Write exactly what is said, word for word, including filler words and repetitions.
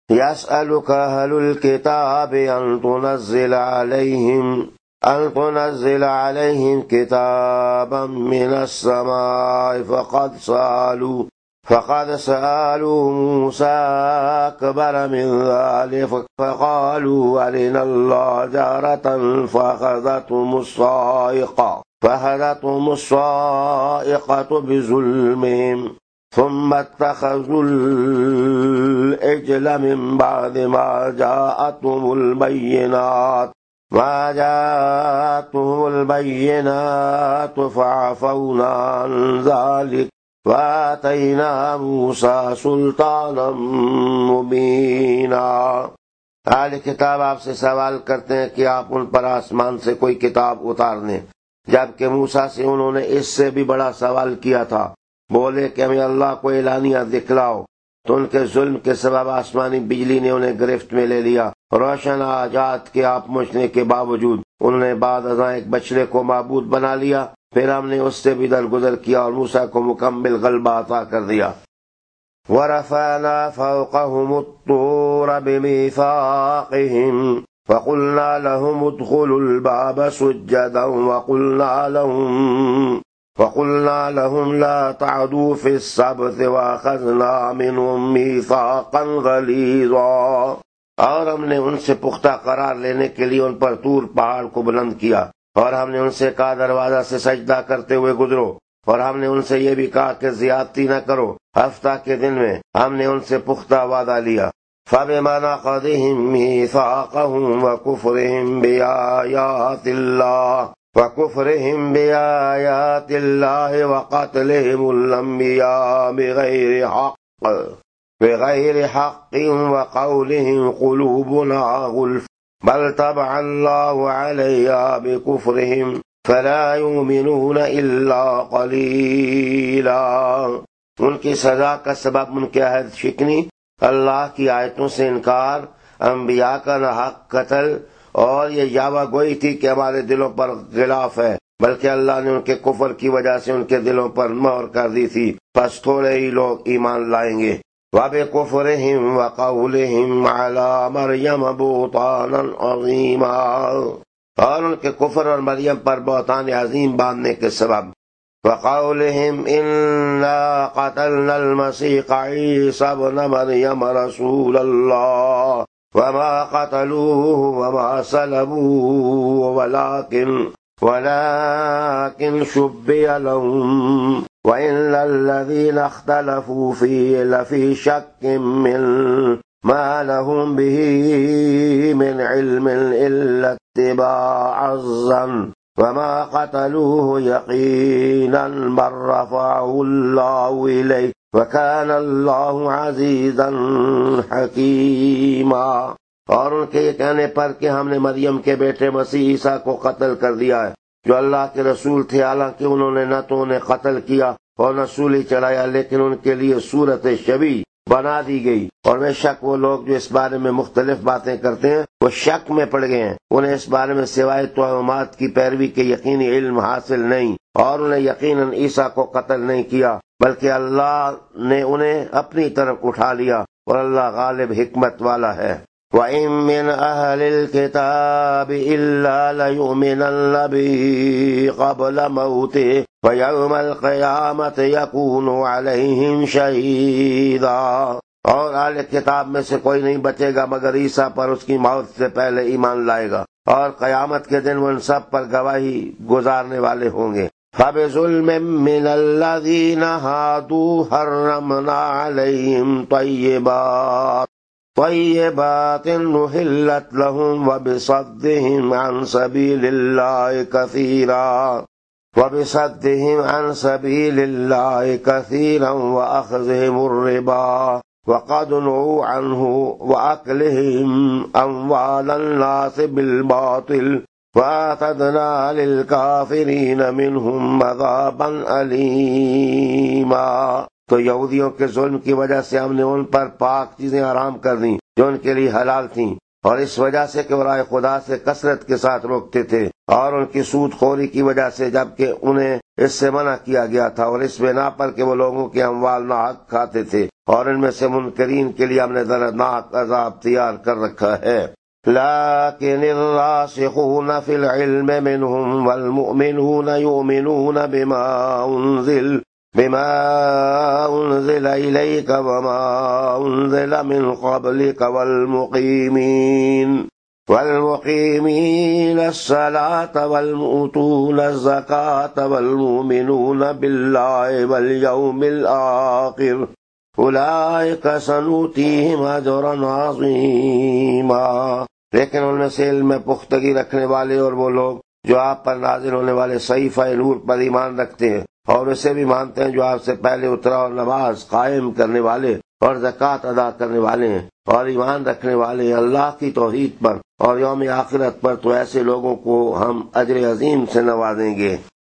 يسألك أهل الكتاب أن تنزل عليهم أن تنزل عليهم كتابا من السماء فقد سألوا فقد سألوا موسى أكبر من ذلك فقالوا أرنا الله جارة فأخذتهم الصاعقة فأخذتهم الصاعقة بظلمهم ثم اتخذوا العجل من بعد ما جاءتهم البينات ما جاءتهم البينات فعفونا عن ذلك وآتينا موسى سلطانا مبینا۔ اہل کتاب آپ سے سوال کرتے ہیں کہ آپ ان پر آسمان سے کوئی کتاب اتار دیں، جبکہ موسیٰ سے انہوں نے اس سے بھی بڑا سوال کیا تھا۔ بولے کہ ہمیں اللہ کو اعلانیہ دکھلاؤ، تو ان کے ظلم کے سبب آسمانی بجلی نے انہیں گرفت میں لے لیا۔ روشن آجات کے آپ مجھنے کے باوجود انہوں نے بعد ازاں ایک بچڑے کو معبود بنا لیا، پھر ہم نے اس سے بھی درگزر کیا اور موسیٰ کو مکمل غلبہ عطا کر دیا۔ وَرَفَعْنَا فَوْقَهُمُ الطُّورَ بِمِيثَاقِهِمْ فَقُلْنَا لَهُمُ ادْخُلُوا الْبَابَ سُجَّدًا وَقُلْنَا لَهُمْ وَقُلْنَا لَهُمْ لَا تَعْدُوا فِي السَّبْتِ وَأَخَذْنَا مِنْهُمْ مِيثَاقًا غَلِيظًا۔ اور ہم نے ان سے پختہ قرار لینے کے لیے ان پر طور پہاڑ کو بلند کیا، اور ہم نے ان سے کہا دروازہ سے سجدہ کرتے ہوئے گزرو، اور ہم نے ان سے یہ بھی کہا کہ زیادتی نہ کرو۔ ہفتہ کے دن میں ہم نے ان سے پختہ وعدہ لیا۔ فَبِمَا نَقْضِهِمْ مِيثَاقَهُمْ وَكُفْرِهِمْ بِآيَاتِ اللَّهِ وَكُفْرِهِمْ بِآيَاتِ اللَّهِ وَقَتْلِهِمُ الْأَنْبِيَاءَ بِغَيْرِ حَقٍّ بِغَيْرِ حَقٍّ وَقَوْلِهِمْ قُلُوبُنَا غُلْفٌ بَلْ طَبَعَ اللَّهُ عَلَيْهَا بِكُفْرِهِمْ فَلَا يُؤْمِنُونَ إِلَّا قَلِيلًا۔ ان کی سزا کا سبب ان کے عہد شکنی، اللہ کی آیتوں سے انکار، انبیاء کا ناحق قتل، اور یہ یاوہ گوئی تھی کہ ہمارے دلوں پر غلاف ہے، بلکہ اللہ نے ان کے کفر کی وجہ سے ان کے دلوں پر مہر کر دی تھی، پس تھوڑے ہی لوگ ایمان لائیں گے۔ وَبِكُفْرِهِمْ وَقَوْلِهِمْ عَلَى مَرْيَمَ بُهْتَانًا عَظِيمًا، اور ان کے کفر اور مریم پر بہتان عظیم باندھنے کے سبب۔ وَقَوْلِهِمْ إِنَّا قَتَلْنَا الْمَسِيحَ عِيسَى ابْنَ مَرْيَمَ رَسُولَ اللَّهِ وَمَا قَتَلُوهُ وَمَا صَلَبُوهُ وَلَكِنْ وَلَكِنْ شُبِّهَ لَهُمْ وَإِنَّ الَّذِينَ اخْتَلَفُوا فِيهِ لَفِي شَكٍّ مِّنْهُ مَا لَهُمْ بِهِ مِنْ عِلْمٍ إِلَّا اتِّبَاعَ الظَّنِّ وَمَا قَتَلُوهُ يَقِينًا بَلْ رَفَعَهُ اللَّهُ إِلَيْهِ وَكَانَ اللَّهُ عَزِيزًا حَكِيمًا۔ اور ان کے یہ کہنے پر کہ ہم نے مریم کے بیٹے مسیح عیسیٰ کو قتل کر دیا ہے، جو اللہ کے رسول تھے، حالانکہ انہوں نے نہ تو انہیں قتل کیا اور نہ سولی چڑھایا، لیکن ان کے لیے صورت شبیہ بنا دی گئی۔ اور بے شک وہ لوگ جو اس بارے میں مختلف باتیں کرتے ہیں وہ شک میں پڑ گئے ہیں، انہیں اس بارے میں سوائے توہمات کی پیروی کے یقینی علم حاصل نہیں، اور انہیں یقیناً عیسیٰ کو قتل نہیں کیا، بلکہ اللہ نے انہیں اپنی طرف اٹھا لیا، اور اللہ غالب حکمت والا ہے۔ وَإِن مِّنْ أَهْلِ الْكِتَابِ إِلَّا لَيُؤْمِنَنَّ بِهِ قَبْلَ مَوْتِهِ وَيَوْمَ الْقِيَامَةِ يَكُونُ عَلَيْهِمْ شَهِيدًا۔ اور اہل کتاب میں سے کوئی نہیں بچے گا مگر عیسیٰ پر اس کی موت سے پہلے ایمان لائے گا، اور قیامت کے دن وہ ان سب پر گواہی گزارنے والے ہوں گے۔ فَبِظُلْمٍ مِّنَ الَّذِينَ هَادُوا حَرَّمْنَا عَلَيْهِمْ طَيِّبَاتٍ طيبات نحلت لهم وبصدهم عن سبيل الله كثيرا وبصدهم عن سبيل الله كثيرا وأخذهم الربا وقد نهوا عنه وأكلهم أموال الناس بالباطل وأعتدنا للكافرين منهم عذابا أليما۔ تو یہودیوں کے ظلم کی وجہ سے ہم نے ان پر پاک چیزیں حرام کر دیں جو ان کے لیے حلال تھیں، اور اس وجہ سے کہ وہ راہ خدا سے کثرت کے ساتھ روکتے تھے، اور ان کی سود خوری کی وجہ سے جبکہ انہیں اس سے منع کیا گیا تھا، اور اس بنا پر کہ وہ لوگوں کے اموال ناحق کھاتے تھے، اور ان میں سے منکرین کے لیے ہم نے دردناک عذاب تیار کر رکھا ہے۔ لیکن الراسخون فی العلم منهم والمؤمنون یؤمنون بما انزل بما انزل الیک وما انزل من قبلک والمقیمین والمقیمین الصلاة والمؤتون الزکاة والمؤمنون باللہ والیوم الآخر اولئک سنؤتیہم اجرا عظیما۔ لیکن ان میں سے علم میں پختگی رکھنے والے اور وہ لوگ جو آپ پر نازل ہونے والے صحیفہ نور پر ایمان رکھتے ہیں اور اسے بھی مانتے ہیں جو آپ سے پہلے اترا، اور نماز قائم کرنے والے اور زکوٰۃ ادا کرنے والے ہیں اور ایمان رکھنے والے ہیں اللہ کی توحید پر اور یوم آخرت پر، تو ایسے لوگوں کو ہم اجر عظیم سے نوازیں گے۔